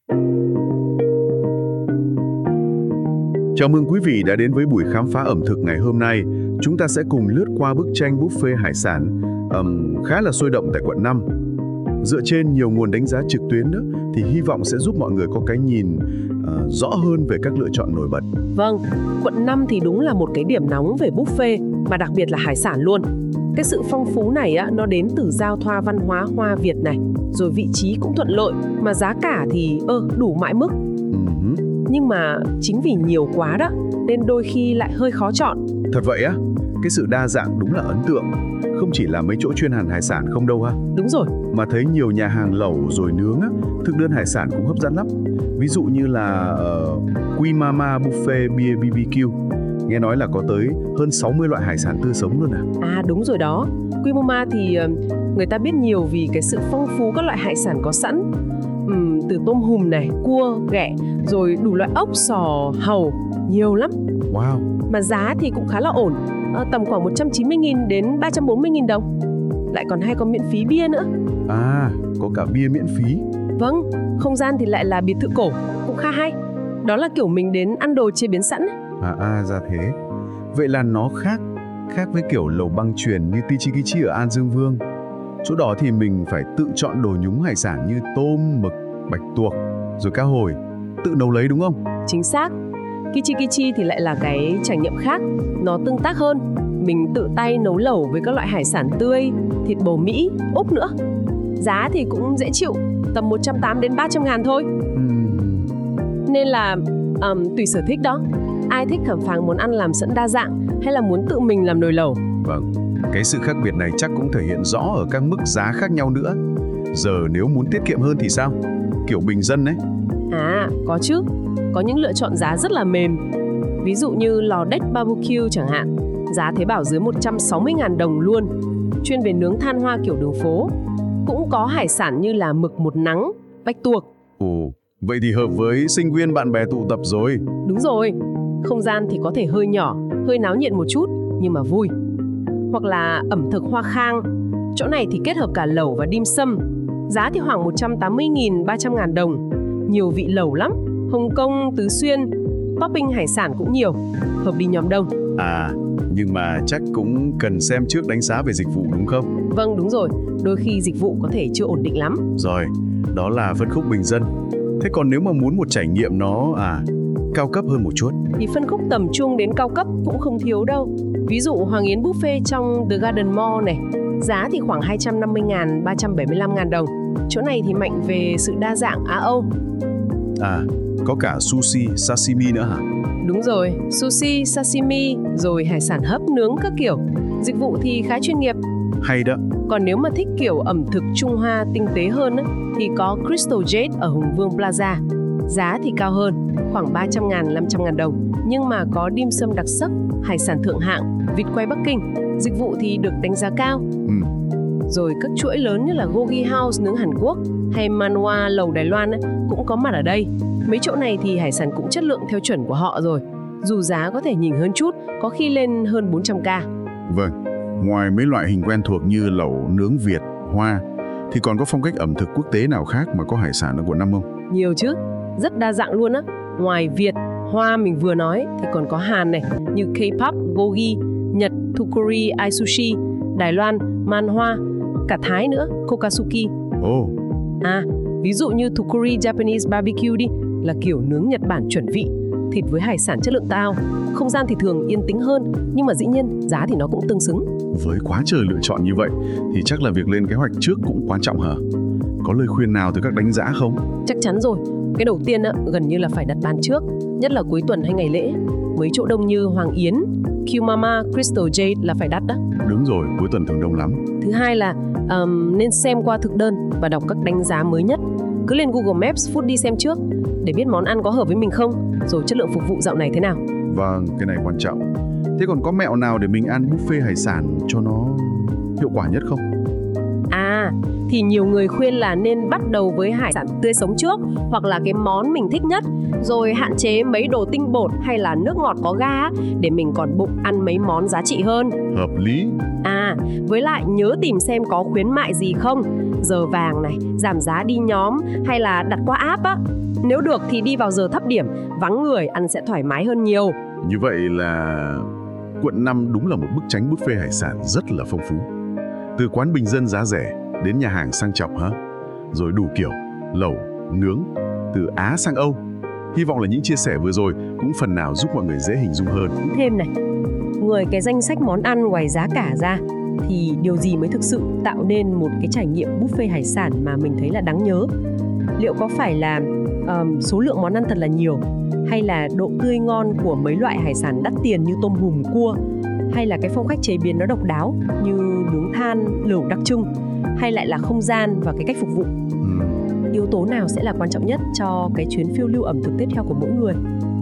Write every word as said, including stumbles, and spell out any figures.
Chào mừng quý vị đã đến với buổi khám phá ẩm thực ngày hôm nay. Chúng ta sẽ cùng lướt qua bức tranh buffet hải sản um, khá là sôi động tại quận năm. Dựa trên nhiều nguồn đánh giá trực tuyến đó, thì hy vọng sẽ giúp mọi người có cái nhìn uh, rõ hơn về các lựa chọn nổi bật. Vâng, quận năm thì đúng là một cái điểm nóng về buffet, mà đặc biệt là hải sản luôn. Cái sự phong phú này á, nó đến từ giao thoa văn hóa Hoa Việt này, rồi vị trí cũng thuận lợi, mà giá cả thì ơ đủ mãi mức. Uh-huh. Nhưng mà chính vì nhiều quá đó, nên đôi khi lại hơi khó chọn. Thật vậy á? Cái sự đa dạng đúng là ấn tượng. Không chỉ là mấy chỗ chuyên hàn hải sản không đâu ha. Đúng rồi. Mà thấy nhiều nhà hàng lẩu rồi nướng á, thực đơn hải sản cũng hấp dẫn lắm. Ví dụ như là uh, Quy Mama Buffet Bia bê bê kiu. Nghe nói là có tới hơn sáu mươi loại hải sản tươi sống luôn à. À đúng rồi đó. Quy Mama thì uh, người ta biết nhiều vì cái sự phong phú các loại hải sản có sẵn. Uhm, từ tôm hùm này, cua, ghẹ, rồi đủ loại ốc, sò, hàu, nhiều lắm. Wow. Mà giá thì cũng khá là ổn, à, tầm khoảng một trăm chín mươi nghìn đến ba trăm bốn mươi nghìn đồng. Lại còn hay có miễn phí bia nữa. À, có cả bia miễn phí. Vâng, không gian thì lại là biệt thự cổ, cũng khá hay. Đó là kiểu mình đến ăn đồ chế biến sẵn. À, à ra thế. Vậy là nó khác, khác với kiểu lẩu băng chuyền như Tichikichi ở An Dương Vương. Chỗ đó thì mình phải tự chọn đồ nhúng hải sản như tôm, mực, bạch tuộc, rồi cá hồi. Tự nấu lấy đúng không? Chính xác. Kichi-Kichi thì lại là cái trải nghiệm khác. Nó tương tác hơn. Mình tự tay nấu lẩu với các loại hải sản tươi, thịt bồ Mỹ, úp nữa. Giá thì cũng dễ chịu, tầm một trăm tám mươi đến ba trăm ngàn thôi. uhm. Nên là um, tùy sở thích đó. Ai thích khám phá món ăn làm sẵn đa dạng, hay là muốn tự mình làm nồi lẩu. Vâng, cái sự khác biệt này chắc cũng thể hiện rõ ở các mức giá khác nhau nữa. Giờ nếu muốn tiết kiệm hơn thì sao? Kiểu bình dân ấy. À, có chứ. Có những lựa chọn giá rất là mềm. Ví dụ như lò Deck barbecue chẳng hạn. Giá thế bảo dưới một trăm sáu mươi nghìn đồng luôn. Chuyên về nướng than hoa kiểu đường phố. Cũng có hải sản như là mực một nắng, bạch tuộc. Ồ, vậy thì hợp với sinh viên bạn bè tụ tập rồi. Đúng rồi. Không gian thì có thể hơi nhỏ, hơi náo nhiệt một chút, nhưng mà vui. Hoặc là ẩm thực Hoa Khang. Chỗ này thì kết hợp cả lẩu và dim sum. Giá thì khoảng một trăm tám mươi nghìn đến ba trăm ngàn đồng. Nhiều vị lẩu lắm. Hồng Kông, Tứ Xuyên, topping hải sản cũng nhiều. Hợp đi nhóm đông. À, nhưng mà chắc cũng cần xem trước đánh giá về dịch vụ đúng không? Vâng, đúng rồi. Đôi khi dịch vụ có thể chưa ổn định lắm. Rồi, đó là phân khúc bình dân. Thế còn nếu mà muốn một trải nghiệm nó à cao cấp hơn một chút thì phân khúc tầm trung đến cao cấp cũng không thiếu đâu. Ví dụ Hoàng Yến Buffet trong The Garden Mall này, giá thì khoảng hai trăm năm mươi nghìn đến ba trăm bảy mươi lăm nghìn đồng. Chỗ này thì mạnh về sự đa dạng Á Âu. À, có cả sushi, sashimi nữa hả? Đúng rồi, sushi, sashimi, rồi hải sản hấp nướng các kiểu. Dịch vụ thì khá chuyên nghiệp. Hay đó. Còn nếu mà thích kiểu ẩm thực Trung Hoa tinh tế hơn á, thì có Crystal Jade ở Hùng Vương Plaza. Giá thì cao hơn, khoảng ba trăm nghìn đến năm trăm nghìn đồng. Nhưng mà có dim sum đặc sắc, hải sản thượng hạng, vịt quay Bắc Kinh. Dịch vụ thì được đánh giá cao. Ừ. Rồi các chuỗi lớn như là Gogi House nướng Hàn Quốc hay Manhwa lẩu Đài Loan ấy, cũng có mặt ở đây. Mấy chỗ này thì hải sản cũng chất lượng theo chuẩn của họ rồi. Dù giá có thể nhỉnh hơn chút, có khi lên hơn bốn trăm k. Vâng, ngoài mấy loại hình quen thuộc như lẩu nướng Việt, Hoa, thì còn có phong cách ẩm thực quốc tế nào khác mà có hải sản ở quận năm không? Nhiều chứ, rất đa dạng luôn á. Ngoài Việt, Hoa mình vừa nói thì còn có Hàn này, như K-pop, Gogi, Nhật, Thukuri, Aisushi, Đài Loan, Manhwa, cả Thái nữa, Kokasuki. Ồ. Oh. À, ví dụ như Thukuri Japanese barbecue đi, là kiểu nướng Nhật Bản chuẩn vị, thịt với hải sản chất lượng cao. Không gian thì thường yên tĩnh hơn, nhưng mà dĩ nhiên giá thì nó cũng tương xứng. Với quá trời lựa chọn như vậy thì chắc là việc lên kế hoạch trước cũng quan trọng hả? Có lời khuyên nào từ các đánh giá không? Chắc chắn rồi. Cái đầu tiên á, gần như là phải đặt bàn trước, nhất là cuối tuần hay ngày lễ. Mấy chỗ đông như Hoàng Yến, Q Mama, Crystal Jade là phải đặt đó. Đúng rồi, cuối tuần thường đông lắm. Thứ hai là um, nên xem qua thực đơn và đọc các đánh giá mới nhất. Cứ lên Google Maps, Food đi xem trước để biết món ăn có hợp với mình không, rồi chất lượng phục vụ dạo này thế nào. Vâng, cái này quan trọng. Thế còn có mẹo nào để mình ăn buffet hải sản cho nó hiệu quả nhất không? À, thì nhiều người khuyên là nên bắt đầu với hải sản tươi sống trước, hoặc là cái món mình thích nhất, rồi hạn chế mấy đồ tinh bột hay là nước ngọt có ga để mình còn bụng ăn mấy món giá trị hơn. Hợp lý. À, với lại nhớ tìm xem có khuyến mại gì không, giờ vàng này, giảm giá đi nhóm hay là đặt qua app á. Nếu được thì đi vào giờ thấp điểm, vắng người ăn sẽ thoải mái hơn nhiều. Như vậy là quận năm đúng là một bức tranh buffet hải sản rất là phong phú. Từ quán bình dân giá rẻ đến nhà hàng sang trọng hả? Rồi đủ kiểu, lẩu, nướng, từ Á sang Âu. Hy vọng là những chia sẻ vừa rồi cũng phần nào giúp mọi người dễ hình dung hơn. Thêm này, ngoài cái danh sách món ăn ngoài giá cả ra, thì điều gì mới thực sự tạo nên một cái trải nghiệm buffet hải sản mà mình thấy là đáng nhớ? Liệu có phải là um, số lượng món ăn thật là nhiều, hay là độ tươi ngon của mấy loại hải sản đắt tiền như tôm hùm, cua, hay là cái phong cách chế biến nó độc đáo như nướng than, lẩu đặc trưng, hay lại là không gian và cái cách phục vụ? Ừ. Yếu tố nào sẽ là quan trọng nhất cho cái chuyến phiêu lưu ẩm thực tiếp theo của mỗi người?